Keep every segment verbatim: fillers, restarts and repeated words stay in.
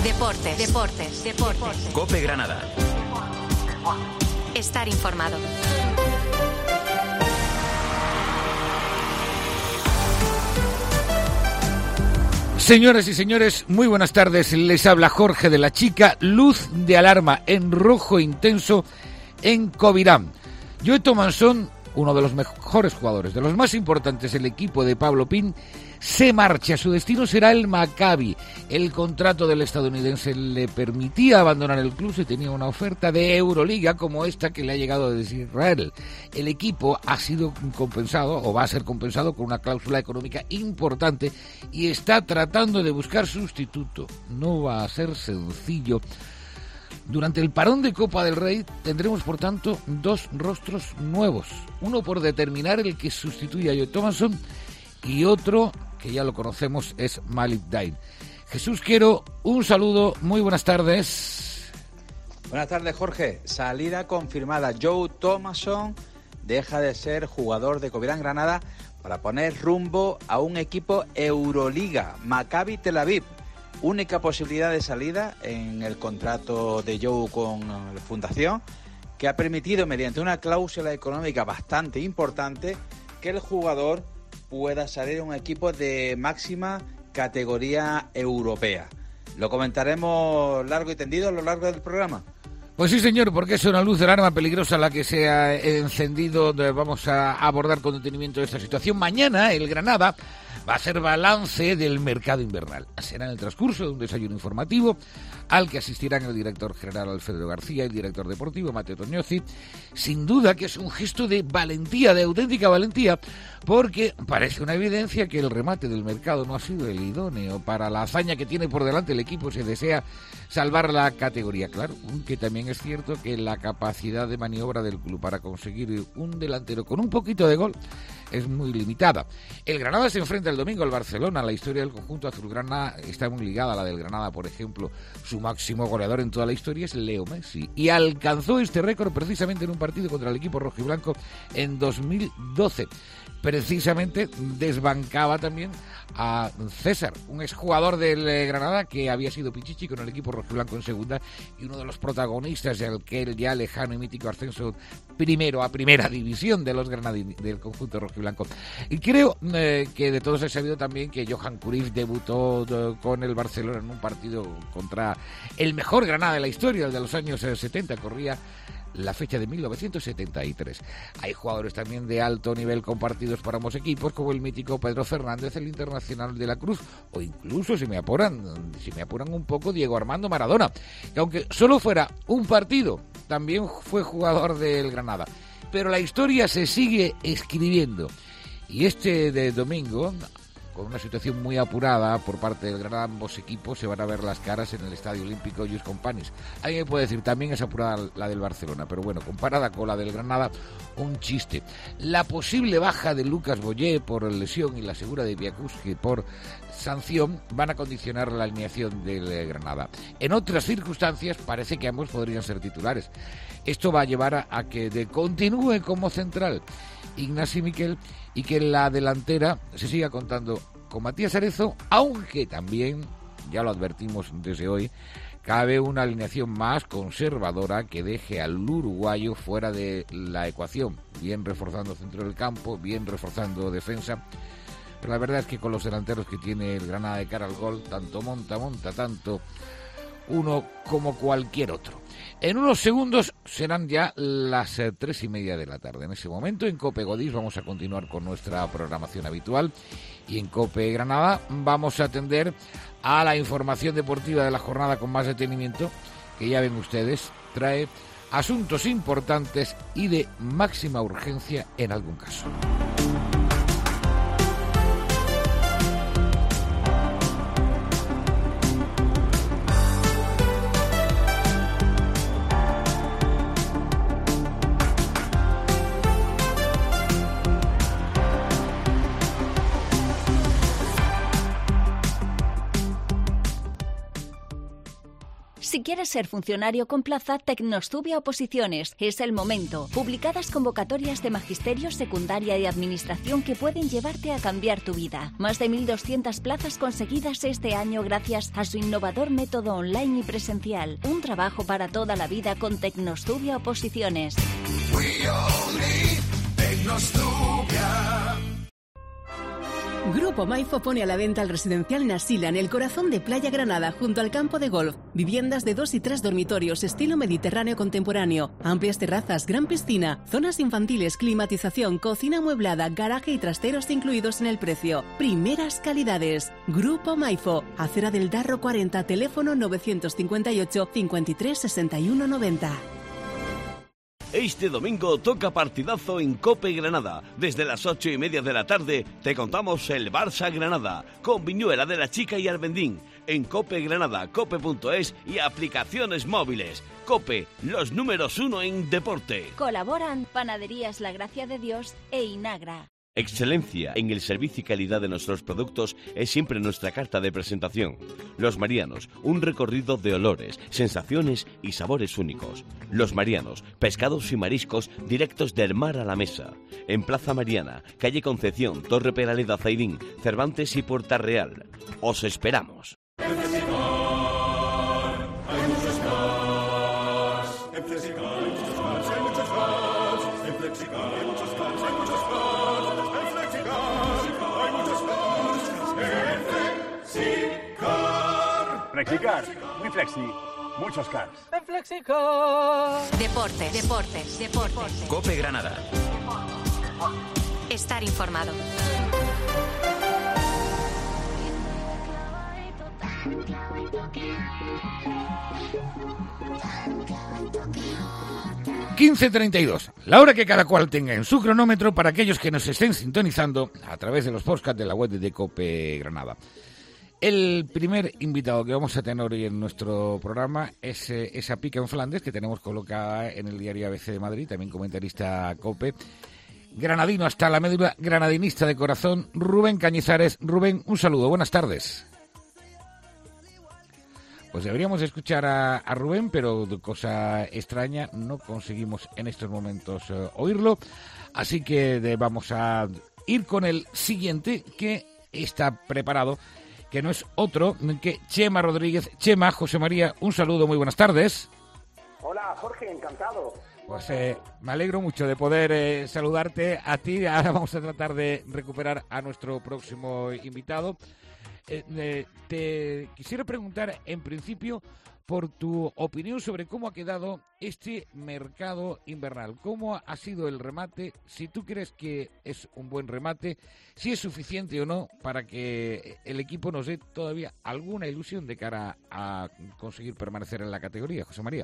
Deportes, deportes, deportes. COPE Granada. Estar informado. Señoras y señores, muy buenas tardes. Les habla Jorge de la Chica. Luz de alarma en rojo intenso en Covirán. Joe Thomason, uno de los mejores jugadores, de los más importantes del equipo de Pablo Pin, se marcha. Su destino será el Maccabi. El contrato del estadounidense le permitía abandonar el club si tenía una oferta de Euroliga como esta que le ha llegado desde Israel. El equipo ha sido compensado o va a ser compensado con una cláusula económica importante y está tratando de buscar sustituto. No va a ser sencillo. Durante el parón de Copa del Rey tendremos, por tanto, dos rostros nuevos. Uno por determinar el que sustituye a Joe Thomason y otro, que ya lo conocemos, es Malik Dain. Jesús Quero, un saludo, muy buenas tardes. Buenas tardes, Jorge. Salida confirmada. Joe Thomason deja de ser jugador de Covirán Granada para poner rumbo a un equipo Euroliga, Maccabi Tel Aviv. Única posibilidad de salida en el contrato de Joe con la Fundación, que ha permitido, mediante una cláusula económica bastante importante, que el jugador pueda salir a un equipo de máxima categoría europea. Lo comentaremos largo y tendido a lo largo del programa. Pues sí, señor, porque es una luz de alarma peligrosa la que se ha encendido. Vamos a abordar con detenimiento esta situación. Mañana el Granada va a hacer balance del mercado invernal. Será en el transcurso de un desayuno informativo al que asistirán el director general Alfredo García y el director deportivo Mateo Tognozzi. Sin duda que es un gesto de valentía, de auténtica valentía, porque parece una evidencia que el remate del mercado no ha sido el idóneo para la hazaña que tiene por delante el equipo. Se desea salvar la categoría. Claro, que también es cierto que la capacidad de maniobra del club para conseguir un delantero con un poquito de gol es muy limitada. El Granada se enfrenta el domingo al Barcelona. La historia del conjunto azulgrana está muy ligada a la del Granada. Por ejemplo, su máximo goleador en toda la historia es Leo Messi, y alcanzó este récord precisamente en un partido contra el equipo rojiblanco en dos mil doce. Precisamente desbancaba también a César, un exjugador del Granada que había sido pichichi con el equipo rojiblanco en segunda y uno de los protagonistas de aquel ya lejano y mítico ascenso primero a primera división de los granadines, del conjunto rojiblanco. Y creo eh, que de todos he sabido también que Johan Cruyff debutó eh, con el Barcelona en un partido contra el mejor Granada de la historia, el de los años eh, setenta, corría la fecha de mil novecientos setenta y tres. Hay jugadores también de alto nivel compartidos para ambos equipos, como el mítico Pedro Fernández, el internacional de la Cruz, o incluso, si me apuran, si me apuran un poco, Diego Armando Maradona, que aunque solo fuera un partido, también fue jugador del Granada. Pero la historia se sigue escribiendo. Y este de domingo, con una situación muy apurada por parte del Granada, ambos equipos se van a ver las caras en el Estadio Olímpico Lluís Companys. Alguien puede decir, también es apurada la del Barcelona, pero bueno, comparada con la del Granada, un chiste. La posible baja de Lucas Boyé por lesión y la segura de Biakuski por sanción van a condicionar la alineación del Granada. En otras circunstancias parece que ambos podrían ser titulares. Esto va a llevar a, a que de continúe como central Ignasi Miquel y que la delantera se siga contando con Matías Arezo, aunque también, ya lo advertimos desde hoy, cabe una alineación más conservadora que deje al uruguayo fuera de la ecuación, bien reforzando centro del campo, bien reforzando defensa. Pero la verdad es que con los delanteros que tiene el Granada de cara al gol, tanto monta, monta tanto uno como cualquier otro. En unos segundos serán ya las eh, tres y media de la tarde. En ese momento, en COPE Godís vamos a continuar con nuestra programación habitual y en COPE Granada vamos a atender a la información deportiva de la jornada con más detenimiento, que ya ven ustedes, trae asuntos importantes y de máxima urgencia en algún caso. Si quieres ser funcionario con plaza, Tecnostubia Oposiciones. Es el momento. Publicadas convocatorias de magisterio, secundaria y administración que pueden llevarte a cambiar tu vida. Más de mil doscientas plazas conseguidas este año gracias a su innovador método online y presencial. Un trabajo para toda la vida con Tecnostubia Oposiciones. We all need Tecnostubia. Grupo Maifo pone a la venta el residencial Nasila en el corazón de Playa Granada, junto al campo de golf. Viviendas de dos y tres dormitorios, estilo mediterráneo contemporáneo. Amplias terrazas, gran piscina, zonas infantiles, climatización, cocina amueblada, garaje y trasteros incluidos en el precio. Primeras calidades. Grupo Maifo, Acera del Darro cuarenta, teléfono novecientos cincuenta y ocho, cincuenta y tres, sesenta y uno, noventa. Este domingo toca partidazo en Cope Granada. Desde las ocho y media de la tarde te contamos el Barça Granada, con Viñuela de la Chica y Armendín. En Cope Granada, cope punto es y aplicaciones móviles. Cope, los números uno en deporte. Colaboran Panaderías La Gracia de Dios e Inagra. Excelencia en el servicio y calidad de nuestros productos es siempre nuestra carta de presentación. Los Marianos, un recorrido de olores, sensaciones y sabores únicos. Los Marianos, pescados y mariscos directos del mar a la mesa. En Plaza Mariana, calle Concepción, Torre Peraleda Zaidín, Cervantes y Puerta Real. Os esperamos. En Flexicar hay muchos cars. En Flexicar hay muchos cars, hay muchos cars. En Flexicar hay muchos cars, hay muchos cars. Flexicar, muy flexi, muchos cars. En Flexicar. Deportes, deportes, deportes. Cope Granada. Estar informado. quince treinta y dos, la hora que cada cual tenga en su cronómetro para aquellos que nos estén sintonizando a través de los podcasts de la web de Cope Granada. El primer invitado que vamos a tener hoy en nuestro programa es eh, esa pica en Flandes que tenemos colocada en el diario A B C de Madrid, también comentarista Cope, granadino hasta la médula, granadinista de corazón, Rubén Cañizares. Rubén, un saludo, buenas tardes. Pues deberíamos escuchar a, a Rubén, pero de cosa extraña no conseguimos en estos momentos eh, oírlo, así que de, vamos a ir con el siguiente que está preparado, que no es otro que Chema Rodríguez. Chema, José María, un saludo, muy buenas tardes. Hola, Jorge, encantado. Pues eh, me alegro mucho de poder eh, saludarte a ti. Ahora vamos a tratar de recuperar a nuestro próximo invitado. Eh, eh, te quisiera preguntar, en principio, por tu opinión sobre cómo ha quedado este mercado invernal. ¿Cómo ha sido el remate? Si tú crees que es un buen remate, si es suficiente o no para que el equipo nos dé todavía alguna ilusión de cara a conseguir permanecer en la categoría, José María.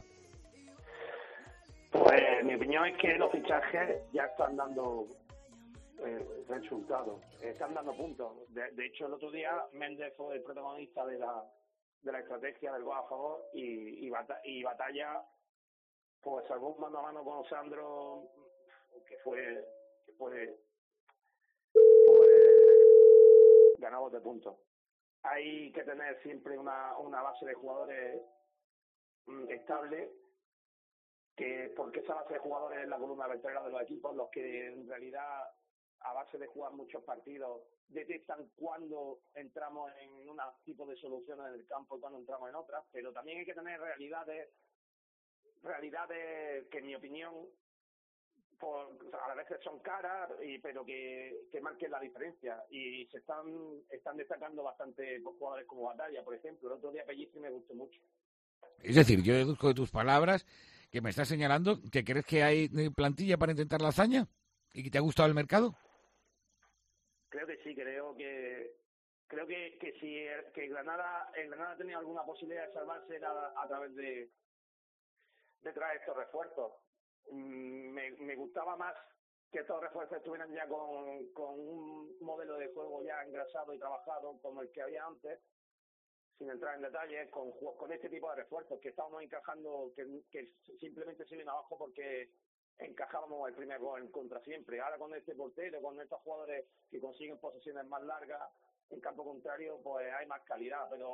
Pues mi opinión es que los fichajes ya están dando eh, resultados, están dando puntos. De, de hecho, el otro día Méndez fue el protagonista de la de la estrategia del gol a favor y, y, bata, y Batalla pues salvó un mano a mano con Sandro que fue que fue pues, ganador de puntos. Hay que tener siempre una, una base de jugadores mm, estable, que porque esa base de jugadores es la columna vertebral de los equipos, los que en realidad a base de jugar muchos partidos detectan cuándo entramos en un tipo de soluciones en el campo y cuándo entramos en otras, pero también hay que tener realidades realidades que en mi opinión por, a veces son caras y, pero que, que marquen la diferencia, y se están están destacando bastante por jugadores como Batalla, por ejemplo. El otro día Pellici me gustó mucho. Es decir, yo deduzco de tus palabras que me estás señalando que crees que hay plantilla para intentar la hazaña y que te ha gustado el mercado. Creo que sí, creo que creo que, que si el, que Granada el Granada tenía alguna posibilidad de salvarse era a, a través de de traer estos refuerzos. Mm, me, me gustaba más que estos refuerzos estuvieran ya con, con un modelo de juego ya engrasado y trabajado como el que había antes, sin entrar en detalles, con, con este tipo de refuerzos que estábamos encajando, que, que simplemente se viene abajo porque encajábamos el primer gol en contra siempre. Ahora con este portero, con estos jugadores que consiguen posesiones más largas en campo contrario, pues hay más calidad, pero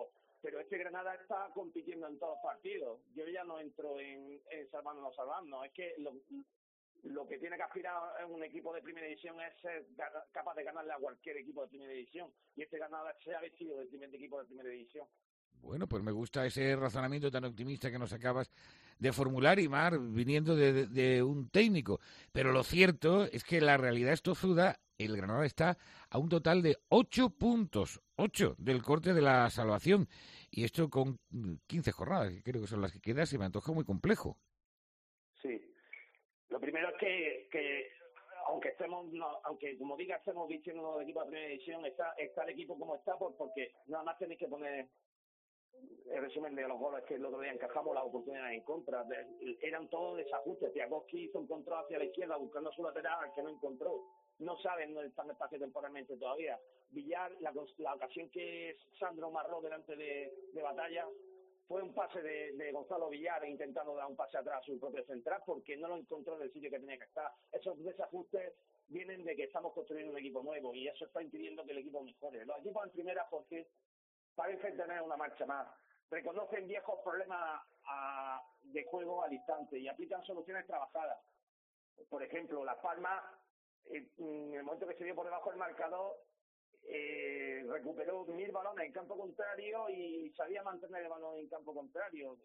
pero este Granada está compitiendo en todos los partidos. Yo ya no entro en, en salvando o no salvando, es que lo, lo que tiene que aspirar en un equipo de primera división es ser capaz de ganarle a cualquier equipo de primera división, y este Granada se ha vestido del primer equipo de primera división. Bueno, pues me gusta ese razonamiento tan optimista que nos acabas de formular, y Mar, viniendo de, de, de un técnico. Pero lo cierto es que la realidad es tozuda. El Granada está a un total de ocho puntos, ocho del corte de la salvación. Y esto con quince jornadas, que creo que son las que quedan, se me antoja muy complejo. Sí. Lo primero es que, que aunque estemos, no, aunque como diga, estemos vistiendo el equipo de primera división, está, está el equipo como está, por, porque nada más tenéis que poner el resumen de los goles que el otro día encajamos, las oportunidades en contra. De, eran todos desajustes. Tiagoski hizo un control hacia la izquierda buscando su lateral que no encontró. No saben dónde están espacio temporalmente todavía. Villar, la, la ocasión que Sandro marró delante de, de Batalla fue un pase de, de Gonzalo Villar intentando dar un pase atrás a su propio central porque no lo encontró en el sitio que tenía que estar. Esos desajustes vienen de que estamos construyendo un equipo nuevo y eso está impidiendo que el equipo mejore. Los equipos en primera, Jorge, parecen tener una marcha más. Reconocen viejos problemas a, de juego al instante y aplican soluciones trabajadas. Por ejemplo, Las Palmas, en el momento que se dio por debajo del marcador, eh, recuperó mil balones en campo contrario y sabía mantener el balón en campo contrario.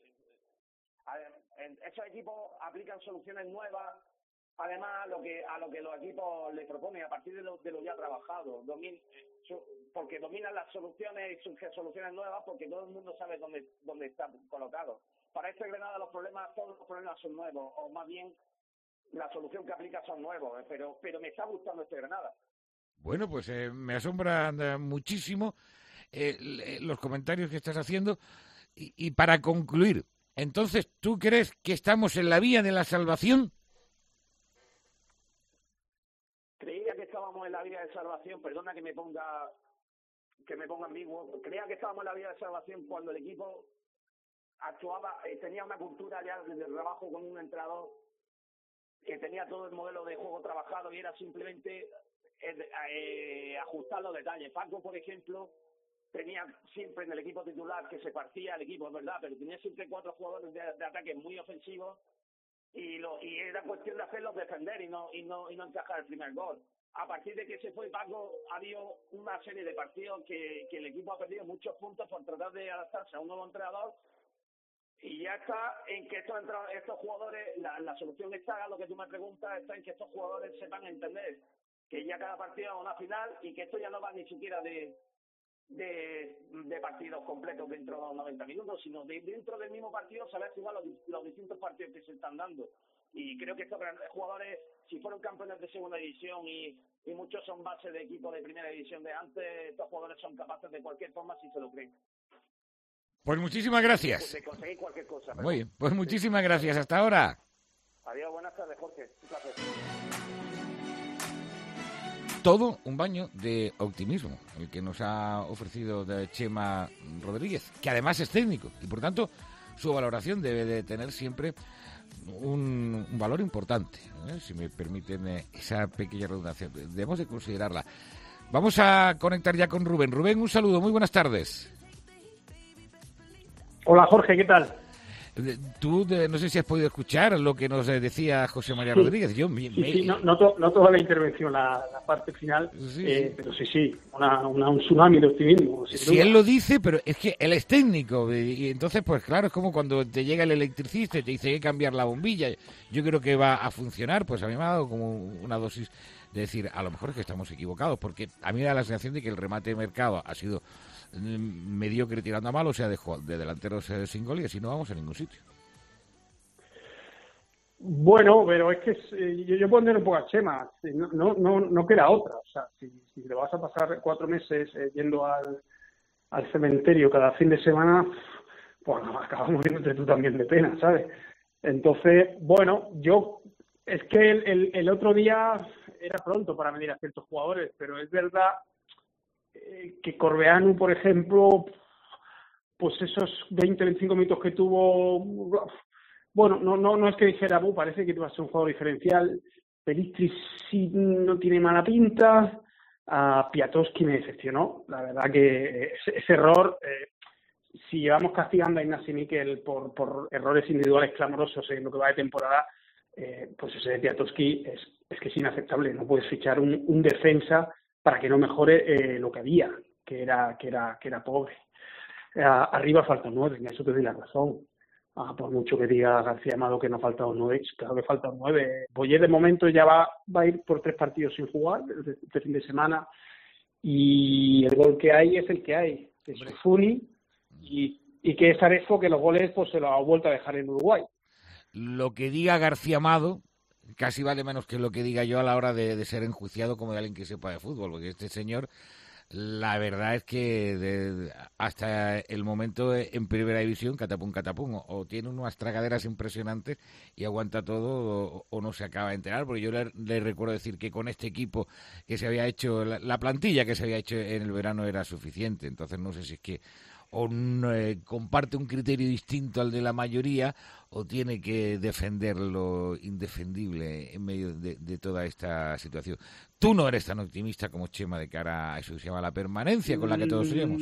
Esos equipos aplican soluciones nuevas, además a lo que a lo que los equipos les proponen a partir de lo, de lo ya trabajado. Domin, porque dominan las soluciones y surgen soluciones nuevas porque todo el mundo sabe dónde dónde está colocado. Para este Granada los problemas, todos los problemas son nuevos, o más bien la solución que aplica son nuevos, pero pero me está gustando este Granada. Bueno, pues eh, me asombran eh, muchísimo eh, los comentarios que estás haciendo. Y, y para concluir, entonces, ¿tú crees que estamos en la vía de la salvación? Creía que estábamos en la vía de salvación, perdona que me ponga que me ponga ambiguo, creía que estábamos en la vía de salvación cuando el equipo actuaba, eh, tenía una cultura ya de trabajo con un entrenador que tenía todo el modelo de juego trabajado y era simplemente eh, eh, ajustar los detalles. Paco, por ejemplo, tenía siempre en el equipo titular que se partía el equipo, es verdad, pero tenía siempre cuatro jugadores de, de ataque muy ofensivos y lo y era cuestión de hacerlos defender y no y no y no encajar el primer gol. A partir de que se fue Paco, ha habido una serie de partidos que, que el equipo ha perdido muchos puntos por tratar de adaptarse a un nuevo entrenador. Y ya está en que estos, estos jugadores, la, la solución está, a lo que tú me preguntas, está en que estos jugadores sepan entender que ya cada partido es una final y que esto ya no va ni siquiera de de, de partidos completos dentro de los noventa minutos, sino de dentro del mismo partido saber jugar los, los distintos partidos que se están dando. Y creo que estos jugadores, si fueron campeones de segunda división y, y muchos son base de equipos de primera división de antes, estos jugadores son capaces de cualquier forma si se lo creen. Pues muchísimas gracias. De conseguir cualquier cosa. Muy bien, pues muchísimas gracias. Hasta ahora. Adiós, buenas tardes, Jorge. Un placer. Todo un baño de optimismo, el que nos ha ofrecido de Chema Rodríguez, que además es técnico y por tanto su valoración debe de tener siempre un, un valor importante, ¿eh? Si me permiten eh, esa pequeña redundancia, debemos de considerarla. Vamos a conectar ya con Rubén. Rubén, un saludo, muy buenas tardes. Hola Jorge, ¿qué tal? Tú de, no sé si has podido escuchar lo que nos decía José María sí, Rodríguez. Yo me, sí, sí, no, no, to, no toda la intervención, la, la parte final, sí, eh, sí. pero sí, sí, una, una, un tsunami de optimismo. Sí, duda. Él lo dice, pero es que él es técnico y, y entonces, pues claro, es como cuando te llega el electricista y te dice que cambiar la bombilla. Yo creo que va a funcionar, pues a mí me ha dado como una dosis de decir, a lo mejor es que estamos equivocados, porque a mí me da la sensación de que el remate de mercado ha sido mediocre tirando a mal, o sea, de, de delanteros eh, sin gol y así no vamos a ningún sitio. Bueno, pero es que eh, yo, yo puedo entender un poco a Chema, no, no, no, no queda otra, o sea, si, si le vas a pasar cuatro meses eh, yendo al, al cementerio cada fin de semana, pues acabamos viéndote tú también de pena, ¿sabes? Entonces, bueno, yo, es que el, el, el otro día era pronto para medir a ciertos jugadores, pero es verdad que Corbeanu, por ejemplo, pues esos veinte, veinticinco minutos que tuvo, bueno, no no no es que dijera, parece que iba a ser un jugador diferencial. Pelistri sí no tiene mala pinta, a Piatowski me decepcionó, la verdad que ese, ese error, eh, si llevamos castigando a Ignasi Miquel por, por errores individuales clamorosos en lo que va de temporada, eh, pues ese de Piatowski es, es que es inaceptable. No puedes fichar un, un defensa para que no mejore eh, lo que había, que era que era que era pobre. Eh, arriba falta nueve, en eso te doy la razón. Ah, por mucho que diga García Amado que no falta un nueve, claro que falta un nueve. Boyer de momento ya va, va a ir por tres partidos sin jugar este fin de semana, y el gol que hay es el que hay, que es Funi, y, y que es Arefo, que los goles pues se los ha vuelto a dejar en Uruguay. Lo que diga García Amado casi vale menos que lo que diga yo a la hora de, de ser enjuiciado como de alguien que sepa de fútbol, porque este señor, la verdad es que de, hasta el momento en primera división, catapum, catapum, o, o tiene unas tragaderas impresionantes y aguanta todo, o, o no se acaba de enterar, porque yo le, le recuerdo decir que con este equipo que se había hecho, la, la plantilla que se había hecho en el verano era suficiente. Entonces no sé si es que o eh, comparte un criterio distinto al de la mayoría, o tiene que defender lo indefendible en medio de, de toda esta situación. Tú no eres tan optimista como Chema de cara a eso que se llama la permanencia, con la que todos soñamos.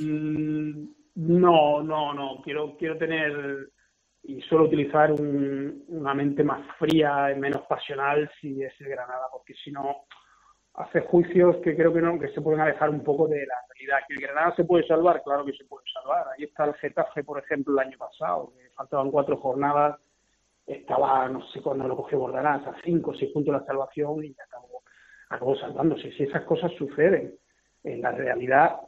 No, no, no. Quiero, quiero tener y suelo utilizar un, una mente más fría y menos pasional si es el Granada, porque si no hace juicios que creo que no, que se pueden alejar un poco de la realidad. Que el Granada se puede salvar, claro que se puede salvar. Ahí está el Getafe, por ejemplo, el año pasado, que faltaban cuatro jornadas, estaba, no sé cuándo lo cogió Bordalás, a cinco o seis puntos de la salvación, y acabó, acabó salvándose. Si esas cosas suceden, en la realidad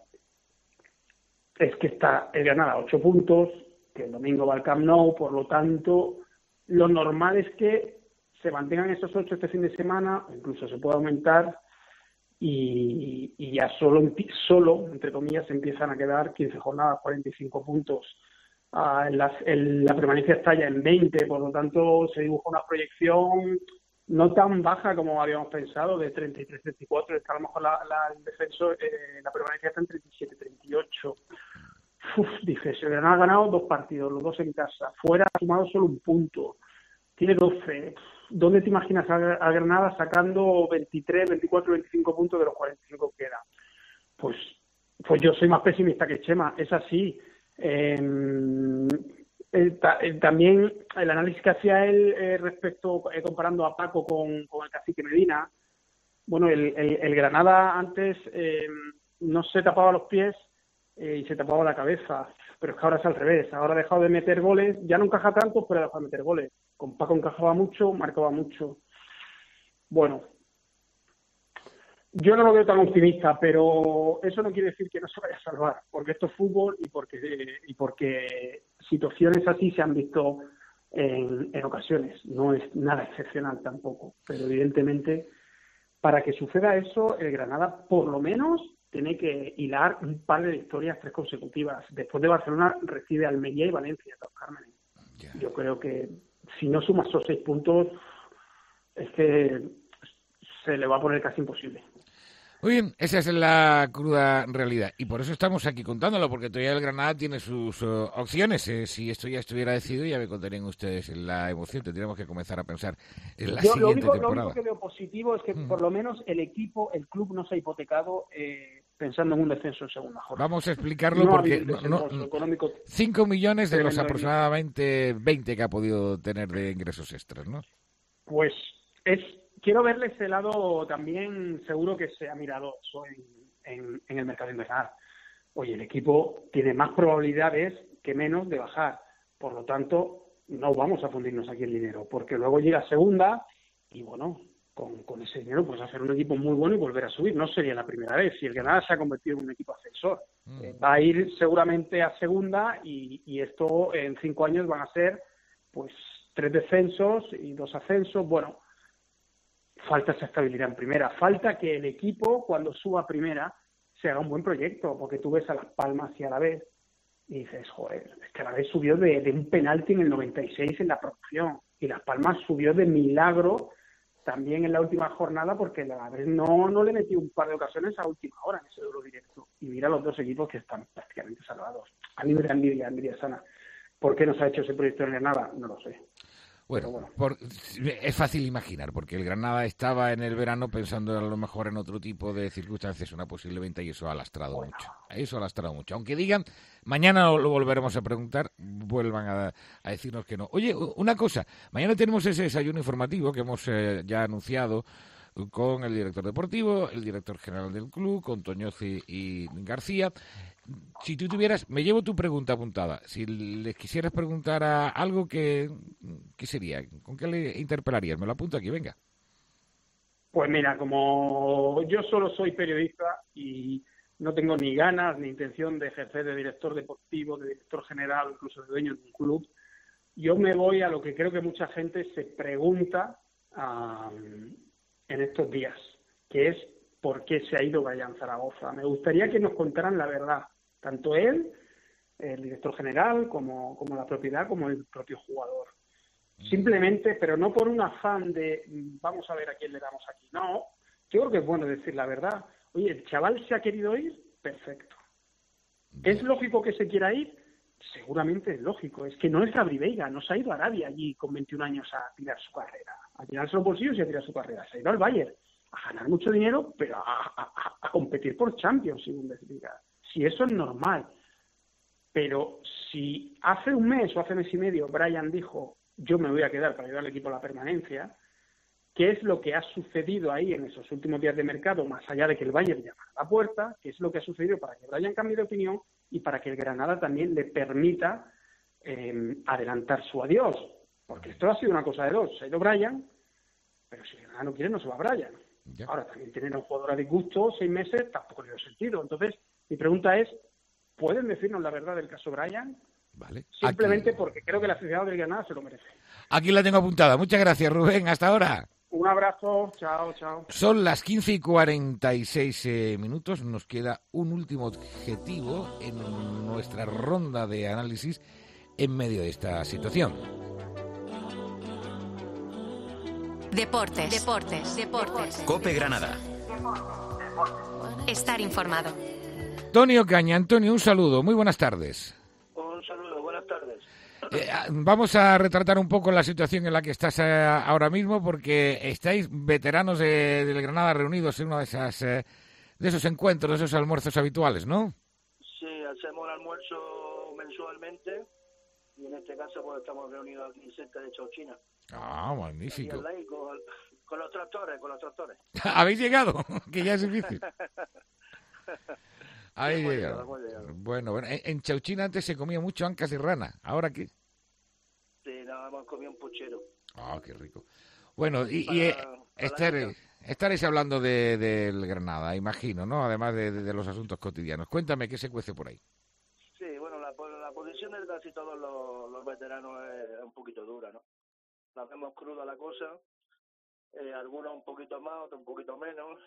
es que está el Granada a ocho puntos, que el domingo va al Camp Nou, por lo tanto, lo normal es que se mantengan esos ocho este fin de semana, incluso se puede aumentar, y, y ya solo, solo, entre comillas, se empiezan a quedar quince jornadas, cuarenta y cinco puntos. Ah, en la, en la permanencia está ya en veinte, por lo tanto se dibuja una proyección no tan baja como habíamos pensado, de treinta y tres, treinta y cuatro, está a lo mejor la, la, el defensor, eh, la permanencia está en treinta y siete, treinta y ocho. Uf, dije, se Granada ha ganado dos partidos, los dos en casa, fuera ha sumado solo un punto, tiene doce. ¿Dónde te imaginas a, a Granada sacando veintitrés, veinticuatro, veinticinco puntos de los cuarenta y cinco que quedan? Pues, pues yo soy más pesimista que Chema, es así. Eh, el, el, también el análisis que hacía él eh, respecto, eh, comparando a Paco con, con el Cacique Medina, bueno, el, el, el Granada antes eh, no se tapaba los pies eh, y se tapaba la cabeza, pero es que ahora es al revés, ahora ha dejado de meter goles, ya no encaja tanto, pero ha dejado de meter goles. Con Paco encajaba mucho, marcaba mucho. Bueno, yo no lo veo tan optimista, pero eso no quiere decir que no se vaya a salvar, porque esto es fútbol y porque y porque situaciones así se han visto en, en ocasiones. No es nada excepcional tampoco, pero evidentemente para que suceda eso, el Granada por lo menos tiene que hilar un par de victorias, tres consecutivas. Después de Barcelona recibe Almería y Valencia, Dos Cármenes. Yeah. Yo creo que si no suma esos seis puntos, es que se le va a poner casi imposible. Muy bien, esa es la cruda realidad. Y por eso estamos aquí contándolo, porque todavía el Granada tiene sus uh, opciones. Eh, si esto ya estuviera decidido, ya me contarían ustedes la emoción. Tendríamos que comenzar a pensar en la Yo, siguiente lo único, temporada. Lo único que veo positivo es que mm. por lo menos el equipo, el club no se ha hipotecado eh, pensando en un descenso en segunda jornada. Vamos a explicarlo no porque no, no, económico cinco millones de los aproximadamente veinte que ha podido tener de ingresos extras, ¿no? Pues es... Quiero verle ese lado también, seguro que se ha mirado eso en, en, en el mercado invernal. Oye, el equipo tiene más probabilidades que menos de bajar. Por lo tanto, no vamos a fundirnos aquí el dinero, porque luego llega segunda y, bueno, con, con ese dinero pues hacer un equipo muy bueno y volver a subir. No sería la primera vez. Si el Granada se ha convertido en un equipo ascensor, mm. eh, va a ir seguramente a segunda y, y esto en cinco años van a ser pues tres descensos y dos ascensos. Bueno, falta esa estabilidad en primera, falta que el equipo cuando suba a primera se haga un buen proyecto, porque tú ves a Las Palmas y a la vez y dices, joder, es que a la vez subió de, de un penalti en el noventa y seis en la promoción y Las Palmas subió de milagro también en la última jornada porque la vez no, no le metió un par de ocasiones a última hora en ese euro directo y mira los dos equipos que están prácticamente salvados. A mí me da envidia, envidia sana. ¿Por qué no se ha hecho ese proyecto en Granada? No lo sé. Bueno, bueno. Por, es fácil imaginar, porque el Granada estaba en el verano pensando a lo mejor en otro tipo de circunstancias, una posible venta, y eso ha lastrado bueno. mucho. Eso ha lastrado mucho. Aunque digan, mañana lo volveremos a preguntar, vuelvan a, a decirnos que no. Oye, una cosa, mañana tenemos ese desayuno informativo que hemos eh, ya anunciado con el director deportivo, el director general del club, con Toñoz y, y García. Si tú tuvieras, me llevo tu pregunta apuntada, si les quisieras preguntar a algo, que, ¿qué sería? ¿Con qué le interpelarías? Me lo apunto aquí, venga. Pues mira, como yo solo soy periodista y no tengo ni ganas ni intención de ejercer de director deportivo, de director general, incluso de dueño de un club, yo me voy a lo que creo que mucha gente se pregunta um, en estos días, que es por qué se ha ido Brian Zaragoza. Me gustaría que nos contaran la verdad, tanto él, el director general, como, como la propiedad, como el propio jugador. Simplemente, pero no por un afán de vamos a ver a quién le damos aquí. No, yo creo que es bueno decir la verdad. Oye, el chaval se ha querido ir, perfecto. ¿Es lógico que se quiera ir? Seguramente es lógico. Es que no es Gabri Veiga, no se ha ido a Arabia allí con veintiún años a tirar su carrera, a tirarse los bolsillos y a tirar su carrera. Se ha ido al Bayern a ganar mucho dinero, pero a, a, a competir por Champions y Bundesliga. Si eso es normal. Pero si hace un mes o hace mes y medio Brian dijo, yo me voy a quedar para ayudar al equipo a la permanencia, ¿qué es lo que ha sucedido ahí en esos últimos días de mercado, más allá de que el Bayern llamara a la puerta? ¿Qué es lo que ha sucedido para que Brian cambie de opinión y para que el Granada también le permita eh, adelantar su adiós? Porque esto ha sido una cosa de dos. Se ha ido Brian, pero si el Granada no quiere, no se va Brian. Ya. Ahora, también tener a un jugador a disgusto seis meses tampoco tiene sentido. Entonces, mi pregunta es, ¿pueden decirnos la verdad del caso Brian? Vale. Simplemente Aquí, porque creo que la aficionado del Granada se lo merece. Aquí la tengo apuntada. Muchas gracias, Rubén. Hasta ahora. Un abrazo. Chao, chao. Son las quince y cuarenta y seis eh, minutos. Nos queda un último objetivo en nuestra ronda de análisis en medio de esta situación. Deportes, deportes, deportes. COPE Granada. Estar informado. Antonio Caña. Antonio, un saludo. Muy buenas tardes. Un saludo, buenas tardes. Eh, vamos a retratar un poco la situación en la que estás eh, ahora mismo, porque estáis veteranos de, del Granada reunidos en uno de esas eh, de esos encuentros, de esos almuerzos habituales, ¿no? Sí, hacemos el almuerzo mensualmente y en este caso pues estamos reunidos aquí cerca de Chauchina. Ah, magnífico. Ahí, con, con los tractores, con los tractores. ¿Habéis llegado? Que ya es difícil. Habéis hemos llegado. llegado, hemos llegado. Bueno, bueno, en, en Chauchina antes se comía mucho ancas y rana. ¿Ahora qué? Sí, nada más comí un puchero. Ah, qué rico. Bueno, y, Para- y eh, para estar- la vida. estaréis hablando de, del Granada, imagino, ¿no? Además de, de- de los asuntos cotidianos. Cuéntame qué se cuece por ahí. Sí, bueno, la, la posición de casi todos los, los veteranos es un poquito dura, ¿no? La vemos cruda la cosa, eh, algunos un poquito más, otros un poquito menos.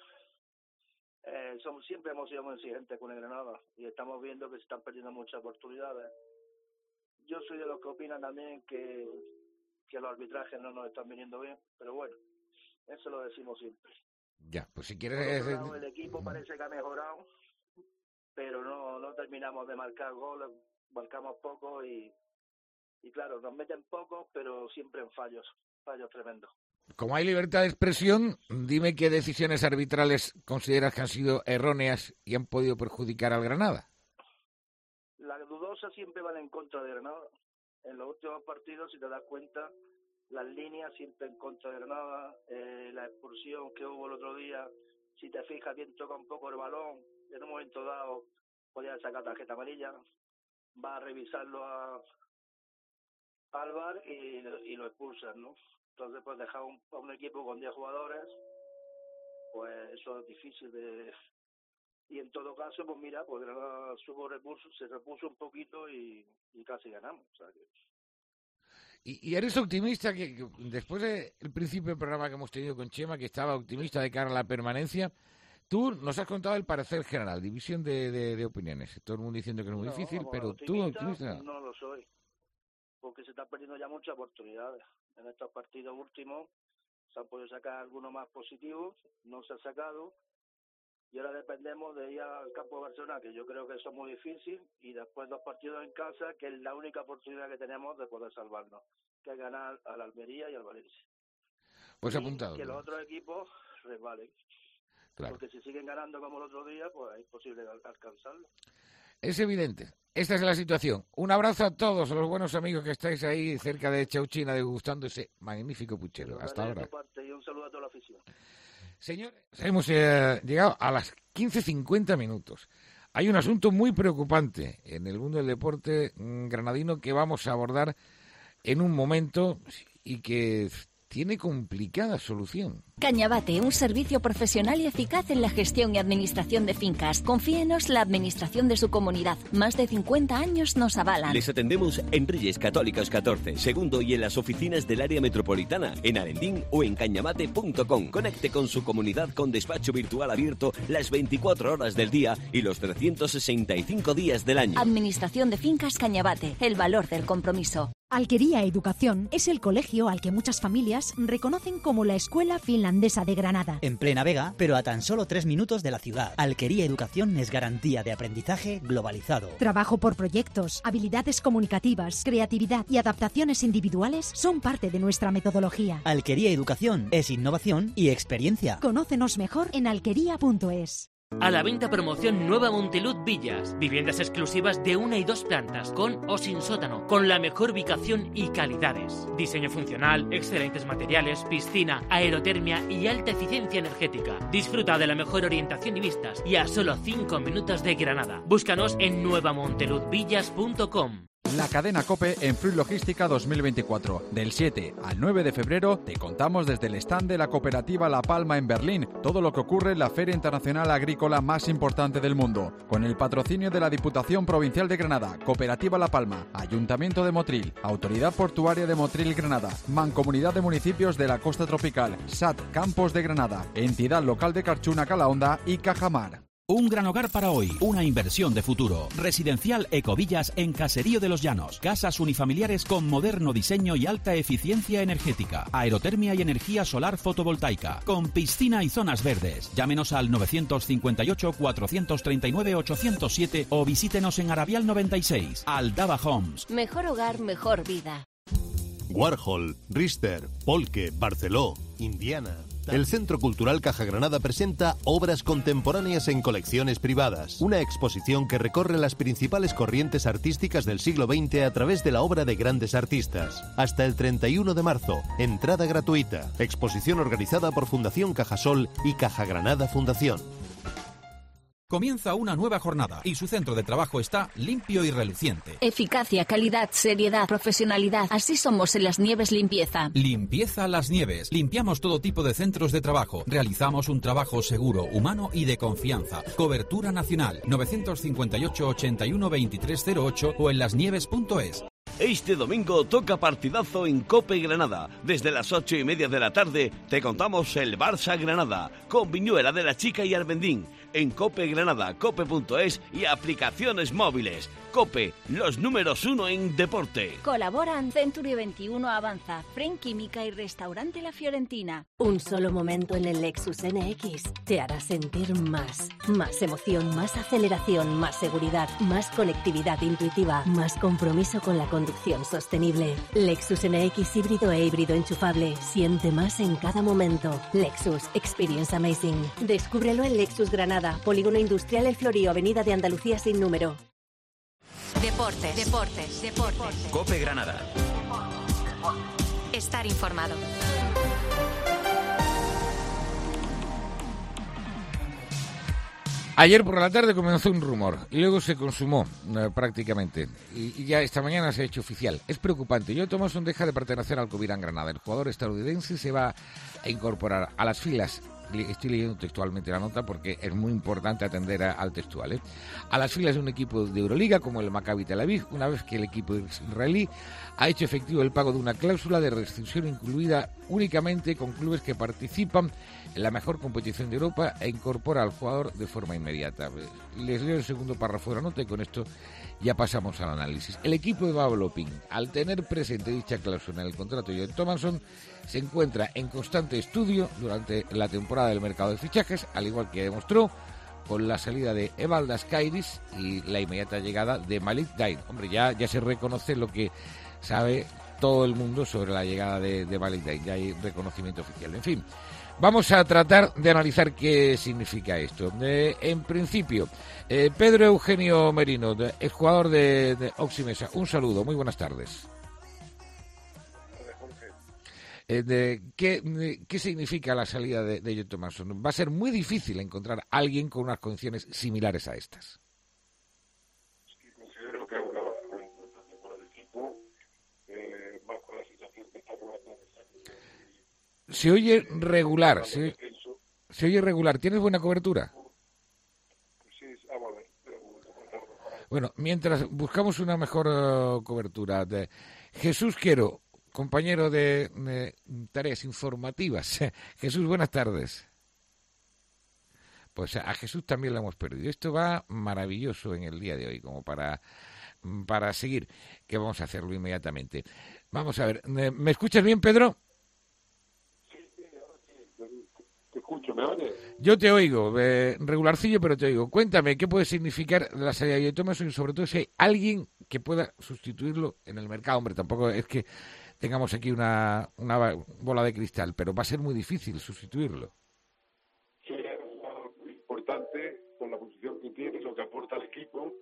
Eh, somos, siempre hemos sido muy exigentes con el Granada y estamos viendo que se están perdiendo muchas oportunidades. Yo soy de los que opinan también que, que los arbitrajes no nos están viniendo bien, pero bueno, eso lo decimos siempre. Ya, pues si Por quieres... otro lado, el equipo parece que ha mejorado, pero no, no terminamos de marcar goles, marcamos poco y, y claro, nos meten pocos, pero siempre en fallos, fallos tremendos. Como hay libertad de expresión, dime qué decisiones arbitrales consideras que han sido erróneas y han podido perjudicar al Granada. Las dudosas siempre van en contra de Granada. En los últimos partidos, si te das cuenta, las líneas siempre en contra de Granada. Eh, la expulsión que hubo el otro día, si te fijas bien, toca un poco el balón. En un momento dado, podía sacar tarjeta amarilla. Va a revisarlo a, al V A R y, y lo expulsan, ¿no? Entonces, pues dejar un, a un equipo con diez jugadores, pues eso es difícil de... Y en todo caso, pues mira, pues Granada supo repuso, se repuso un poquito y, y casi ganamos. O sea que... ¿Y, y eres optimista que, que después del principio del programa que hemos tenido con Chema, que estaba optimista de cara a la permanencia, tú nos has contado el parecer general, división de, de, de opiniones? Todo el mundo diciendo que es muy No, difícil, vamos, pero optimista, tú optimista. No lo soy, porque se están perdiendo ya muchas oportunidades. En estos partidos últimos se han podido sacar algunos más positivos, no se ha sacado. Y ahora dependemos de ir al campo de Barcelona, que yo creo que eso es muy difícil, y después dos partidos en casa, que es la única oportunidad que tenemos de poder salvarnos. que ganar al Almería y al Valencia. Pues y apuntado. Que los otros equipos resbalen. Claro. Porque si siguen ganando como el otro día, pues es imposible alcanzarlo. Es evidente. Esta es la situación. Un abrazo a todos los buenos amigos que estáis ahí cerca de Chauchina degustando ese magnífico puchero. Hasta ahora. Y un saludo a toda la afición. Señores, hemos eh, llegado a las quince cincuenta minutos. Hay un asunto muy preocupante en el mundo del deporte granadino que vamos a abordar en un momento y que tiene complicada solución. Cañabate, un servicio profesional y eficaz en la gestión y administración de fincas. Confíenos la administración de su comunidad. Más de cincuenta años nos avalan. Les atendemos en Reyes Católicos catorce, segundo y en las oficinas del área metropolitana, en Arendín o en cañabate punto com. Conecte con su comunidad con despacho virtual abierto las veinticuatro horas del día y los trescientos sesenta y cinco días del año. Administración de fincas Cañabate, el valor del compromiso. Alquería Educación es el colegio al que muchas familias reconocen como la Escuela Finlandesa de Granada. En plena Vega, pero a tan solo tres minutos de la ciudad. Alquería Educación es garantía de aprendizaje globalizado. Trabajo por proyectos, habilidades comunicativas, creatividad y adaptaciones individuales son parte de nuestra metodología. Alquería Educación es innovación y experiencia. Conócenos mejor en alquería punto es. A la venta promoción Nueva Montelud Villas. Viviendas exclusivas de una y dos plantas, con o sin sótano, con la mejor ubicación y calidades. Diseño funcional, excelentes materiales, piscina, aerotermia y alta eficiencia energética. Disfruta de la mejor orientación y vistas y a solo cinco minutos de Granada. Búscanos en nueva montelud villas punto com. La cadena COPE en Fruit Logística dos mil veinticuatro. Del siete al nueve de febrero te contamos desde el stand de la cooperativa La Palma en Berlín todo lo que ocurre en la Feria Internacional Agrícola más importante del mundo. Con el patrocinio de la Diputación Provincial de Granada, Cooperativa La Palma, Ayuntamiento de Motril, Autoridad Portuaria de Motril Granada, Mancomunidad de Municipios de la Costa Tropical, S A T Campos de Granada, Entidad Local de Carchuna Calahonda y Cajamar. Un gran hogar para hoy, una inversión de futuro. Residencial Ecovillas en Caserío de los Llanos. Casas unifamiliares con moderno diseño y alta eficiencia energética. Aerotermia y energía solar fotovoltaica. Con piscina y zonas verdes. Llámenos al novecientos cincuenta y ocho, cuatrocientos treinta y nueve, ochocientos siete o visítenos en Arabial noventa y seis. Aldaba Homes. Mejor hogar, mejor vida. Warhol, Richter, Polke, Barceló, Indiana. El Centro Cultural Caja Granada presenta Obras Contemporáneas en Colecciones Privadas, una exposición que recorre las principales corrientes artísticas del siglo veinte a través de la obra de grandes artistas. Hasta el treinta y uno de marzo, entrada gratuita. Exposición organizada por Fundación Cajasol y Caja Granada Fundación. Comienza una nueva jornada y su centro de trabajo está limpio y reluciente. Eficacia, calidad, seriedad, profesionalidad. Así somos en Las Nieves Limpieza. Limpieza Las Nieves. Limpiamos todo tipo de centros de trabajo. Realizamos un trabajo seguro, humano y de confianza. Cobertura nacional. novecientos cincuenta y ocho, ochenta y uno, veintitrés cero ocho o en lasnieves punto es. Este domingo toca partidazo en Cope Granada. Desde las ocho y media de la tarde te contamos el Barça Granada, con Viñuela de la Chica y Armendín. En Cope Granada, cope punto es y aplicaciones móviles. Cope, los números uno en deporte. Colaboran Century veintiuno Avanza, Fren Química y Restaurante La Fiorentina. Un solo momento en el Lexus N X te hará sentir más. Más emoción, más aceleración, más seguridad, más conectividad intuitiva, más compromiso con la conducción sostenible. Lexus N X híbrido e híbrido enchufable. Siente más en cada momento. Lexus Experience Amazing. Descúbrelo en Lexus Granada, Polígono Industrial El Florío, Avenida de Andalucía sin número. Deportes, deportes, deportes. Cope Granada. Estar informado. Ayer por la tarde comenzó un rumor y luego se consumó eh, prácticamente y, y ya esta mañana se ha hecho oficial. Es preocupante. Joe Thomason deja de pertenecer al Covirán Granada. El jugador estadounidense se va a incorporar a las filas. Estoy leyendo textualmente la nota porque es muy importante atender a, al textual, ¿eh? A las filas de un equipo de Euroliga como el Maccabi Tel Aviv, una vez que el equipo israelí ha hecho efectivo el pago de una cláusula de rescisión incluida únicamente con clubes que participan en la mejor competición de Europa e incorpora al jugador de forma inmediata. Les leo el segundo párrafo de la nota y con esto ya pasamos al análisis. El equipo de Pablo Pin, al tener presente dicha cláusula en el contrato de Joe Thomason, se encuentra en constante estudio durante la temporada del mercado de fichajes, al igual que demostró con la salida de Evaldas Kairis y la inmediata llegada de Malik Dain. Hombre, ya, ya se reconoce lo que sabe todo el mundo sobre la llegada de, de Valentine. Ya hay reconocimiento oficial. En fin, vamos a tratar de analizar qué significa esto. Eh, en principio, eh, Pedro Eugenio Merino, exjugador de, de Oximesa, un saludo, muy buenas tardes. Eh, de, ¿qué, de, ¿Qué significa la salida de, de Joe Thomason? Va a ser muy difícil encontrar a alguien con unas condiciones similares a estas. Considero que es una baja muy importante para el equipo, eh, más con la situación que está probando. Se oye regular, se, se oye regular. ¿Tienes buena cobertura? Sí, vamos a ver. Bueno, mientras buscamos una mejor uh, cobertura, de Jesús Quero, compañero de, de tareas informativas. Jesús, buenas tardes. Pues a Jesús también lo hemos perdido. Esto va maravilloso en el día de hoy, como para, para seguir, que vamos a hacerlo inmediatamente. Vamos a ver, ¿me escuchas bien, Pedro? Sí, sí, ahora sí. Te escucho, ¿me oyes? Yo te oigo, eh, regularcillo, pero te oigo. Cuéntame, ¿qué puede significar la salida de Thomason y sobre todo si hay alguien que pueda sustituirlo en el mercado? Hombre, tampoco es que tengamos aquí una, una bola de cristal, pero va a ser muy difícil sustituirlo. Sí, es un jugador muy importante por la posición que tiene, lo que aporta al equipo.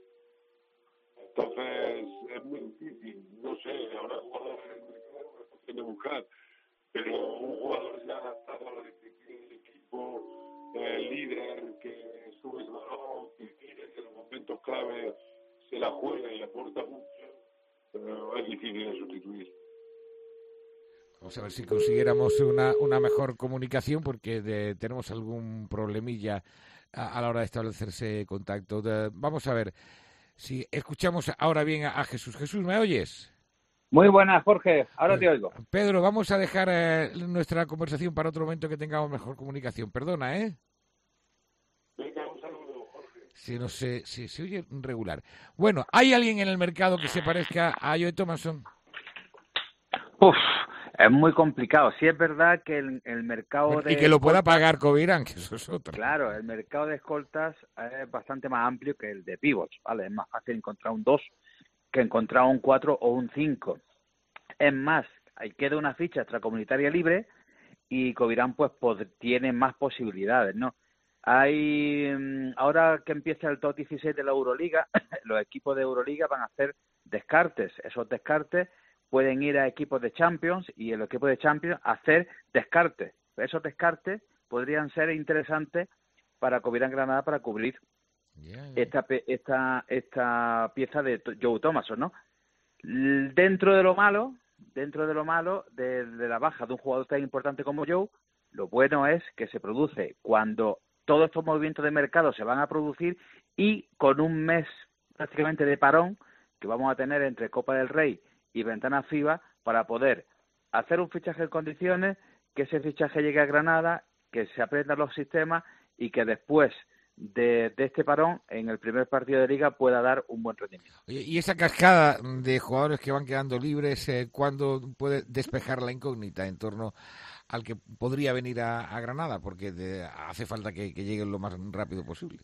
Entonces, es muy difícil. No sé, habrá jugadores en el mercado que se tiene que buscar, pero un jugador ya adaptado a la disciplina del equipo, el líder que sube el balón, que quiere que en los momentos clave se la juega y aporta mucho, pero es difícil de sustituir. Vamos a ver si consiguiéramos una, una mejor comunicación, porque de, tenemos algún problemilla a, a la hora de establecerse contacto. De, vamos a ver si escuchamos ahora bien a, a Jesús. Jesús, ¿me oyes? Muy buenas, Jorge. Ahora te oigo. Pedro, vamos a dejar eh, nuestra conversación para otro momento que tengamos mejor comunicación. Perdona, ¿eh? Venga, un saludo, Jorge. Si no se, si, se oye regular. Bueno, ¿hay alguien en el mercado que se parezca a Joe Thomason? Uf, es muy complicado. Sí es verdad que el, el mercado bueno, de... Y que lo pueda pagar Covirán, que eso es otro. Claro, el mercado de escoltas es bastante más amplio que el de pivots, ¿vale? Es más fácil encontrar un dos que encontrar un cuatro o un cinco. Es más, ahí queda una ficha extracomunitaria libre y Covirán pues pod- tiene más posibilidades, ¿no? Hay ahora que empieza el top dieciséis de la Euroliga, los equipos de Euroliga van a hacer descartes. Esos descartes pueden ir a equipos de Champions y el equipo de Champions hacer descartes. Esos descartes podrían ser interesantes para Covirán Granada para cubrir yeah, yeah. esta esta esta pieza de Joe Thomason, ¿no? Dentro de lo malo, dentro de lo malo de, de la baja de un jugador tan importante como Joe, lo bueno es que se produce cuando todos estos movimientos de mercado se van a producir y con un mes prácticamente de parón que vamos a tener entre Copa del Rey y ventana FIBA para poder hacer un fichaje en condiciones, que ese fichaje llegue a Granada, que se aprendan los sistemas y que después de, de este parón, en el primer partido de Liga, pueda dar un buen rendimiento. Oye, y esa cascada de jugadores que van quedando libres, eh, ¿cuándo puede despejar la incógnita en torno al que podría venir a, a Granada? Porque de, hace falta que, que lleguen lo más rápido posible.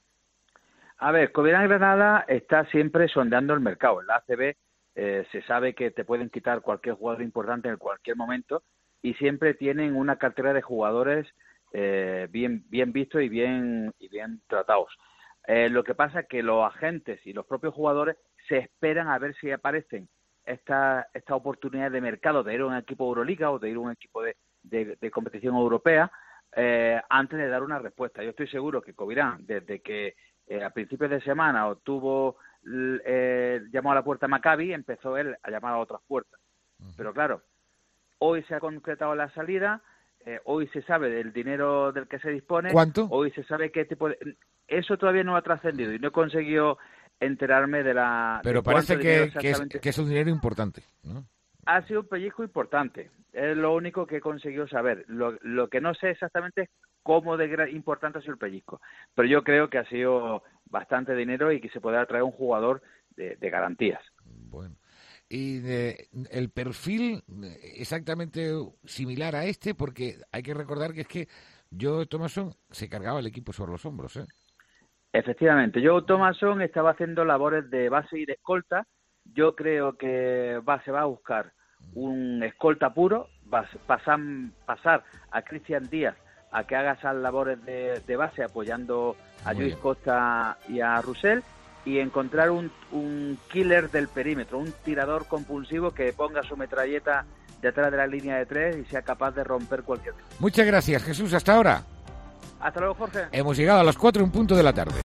A ver, Covirán Granada está siempre sondeando el mercado. En la A C B Eh, se sabe que te pueden quitar cualquier jugador importante en cualquier momento y siempre tienen una cartera de jugadores eh, bien bien vistos y bien y bien tratados. Eh, lo que pasa es que los agentes y los propios jugadores se esperan a ver si aparecen esta esta oportunidad de mercado de ir a un equipo Euroliga o de ir a un equipo de, de, de competición europea eh, antes de dar una respuesta. Yo estoy seguro que Covirán, desde que eh, a principios de semana obtuvo Eh, llamó a la puerta Maccabi, empezó él a llamar a otras puertas. Uh-huh. Pero claro, hoy se ha concretado la salida, eh, hoy se sabe del dinero del que se dispone. ¿Cuánto? Hoy se sabe qué tipo de... Eso todavía no ha trascendido y no he conseguido enterarme de la... Pero de parece que, que, es, que es un dinero importante, ¿no? Ha sido un pellizco importante, es lo único que he conseguido saber. Lo, lo que no sé exactamente es cómo de gran, importante ha sido el pellizco, pero yo creo que ha sido bastante dinero y que se podrá traer un jugador de, de garantías. Bueno, y de, el perfil exactamente similar a este, porque hay que recordar que es que Joe Thomason se cargaba el equipo sobre los hombros, ¿eh? Efectivamente, Joe Thomason estaba haciendo labores de base y de escolta. Yo creo que va, se va a buscar un escolta puro, pasar, pasar a Cristian Díaz a que haga esas labores de, de base apoyando a Muy Lluís bien. Costa y a Russell, y encontrar un, un killer del perímetro, un tirador compulsivo que ponga su metralleta detrás de la línea de tres y sea capaz de romper cualquier cosa. Muchas gracias, Jesús. Hasta ahora. Hasta luego, Jorge. Hemos llegado a las cuatro en punto de la tarde.